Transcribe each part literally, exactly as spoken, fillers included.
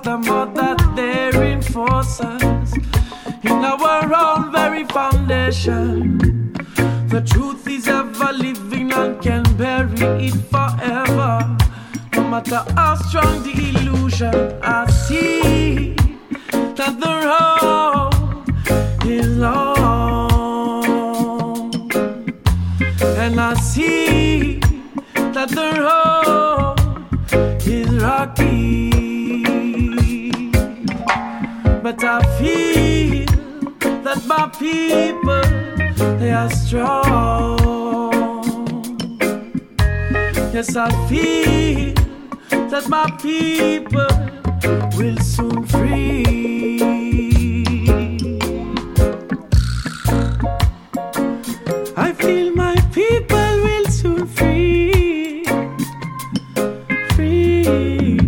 matter more that they reinforce us in our own very foundation. The truth is ever living and can bury it forever. No matter how strong the illusion, I see that the road is long, and I see that the road is rocky, but I feel that my people, they are strong. Yes, I feel that my people will soon free. I feel my people will soon free. Free.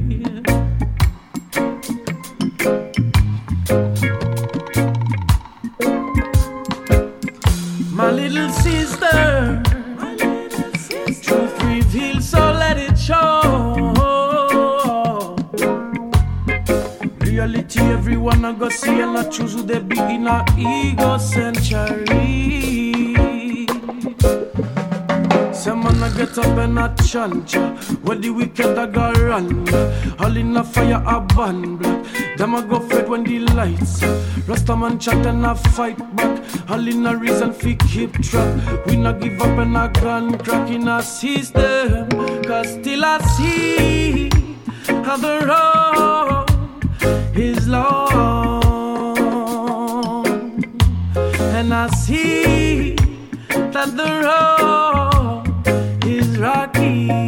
My little sister, my little sister, truth revealed, so let it show. Reality, everyone I go see and I choose who they be in our ego century. Some man I get up and I chant ya, where the wicked I go run. All in a fire a burn black. Them I go fed when the lights Rasta man chat and I fight back. All in a reason fi keep track. We not give up and I gun crack in a system. Cause still I see how the road